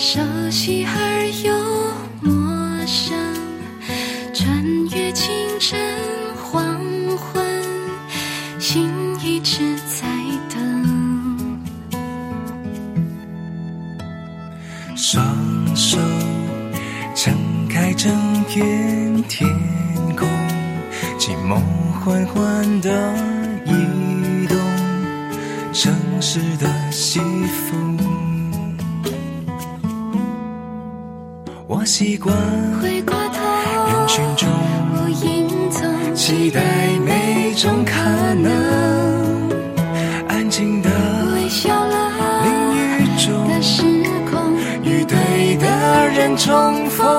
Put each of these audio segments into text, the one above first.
熟悉而又陌生，穿越清晨黄昏，心一直在等。 双手撑开整片天空，寂寞缓缓地移动，城市的西风。我习惯回过头， 人群中无影踪， 期待每种可能，安静的微笑了淋雨中的时空， 与对的人重逢。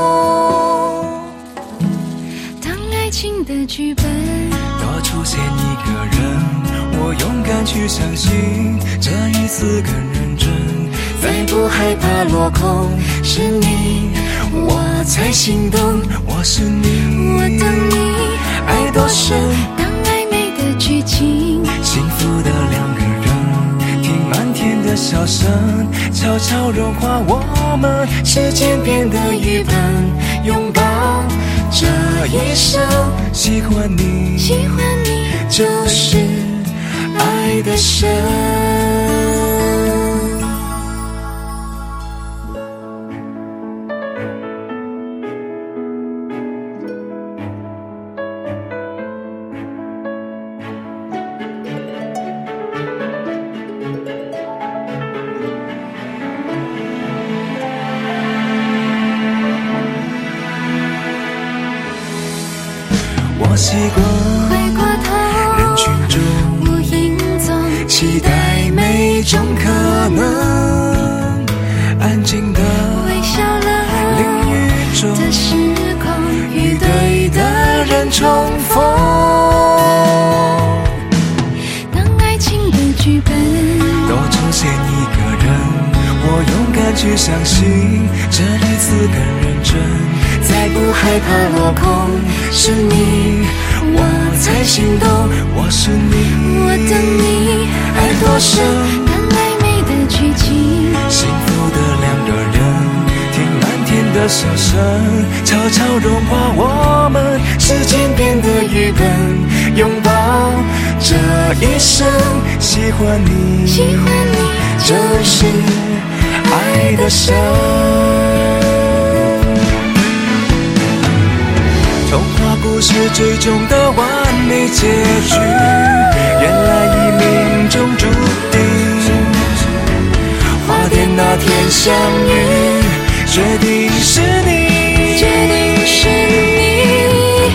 当爱情的剧本多出现一个人，我勇敢去相信，这一次更认真，再不害怕落空。是你，我才心动，我是你， 我等你， 爱多深， 当暧昧的剧情， 幸福的两个人，听满天的笑声，悄悄融化我们，时间变得愚笨，拥抱这一生，喜欢你， 喜欢你就是爱的深。我习惯回过头， 人群中无影踪， 期待每种可能，安静的微笑了淋雨中的时空， 与对的人重逢。 当爱情的剧本多出现一个人，我勇敢去相信，这一次更认真，再不害怕落空。是你，我才心动，我是你， 我等你， 爱多深， 当暧昧的剧情， 幸福的两个人，听满天的笑声，悄悄融化我们，时间变得愚笨，拥抱这一生，喜欢你， 喜欢你就是爱的深。童话故事最终的完美结局，原来已命中注定。花店那天相遇，决定是你， 决定是你。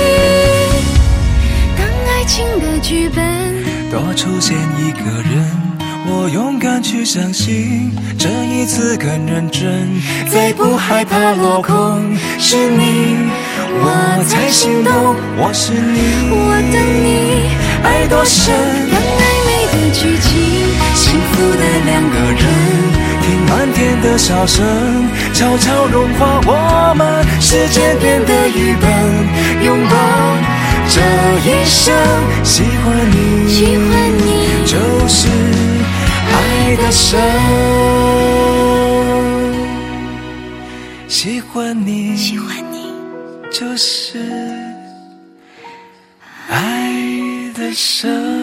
当爱情的剧本多出现一个人，我勇敢去相信，这一次更认真，再不害怕落空。是你，我才心动，我是你， 我等你， 爱多深， 当暧昧的剧情， 幸福的两个人，听满天的笑声，悄悄融化我们，时间变得愚笨，拥抱这一生，喜欢你， 喜欢你就是爱的深，喜欢你， 喜欢你就是爱的深。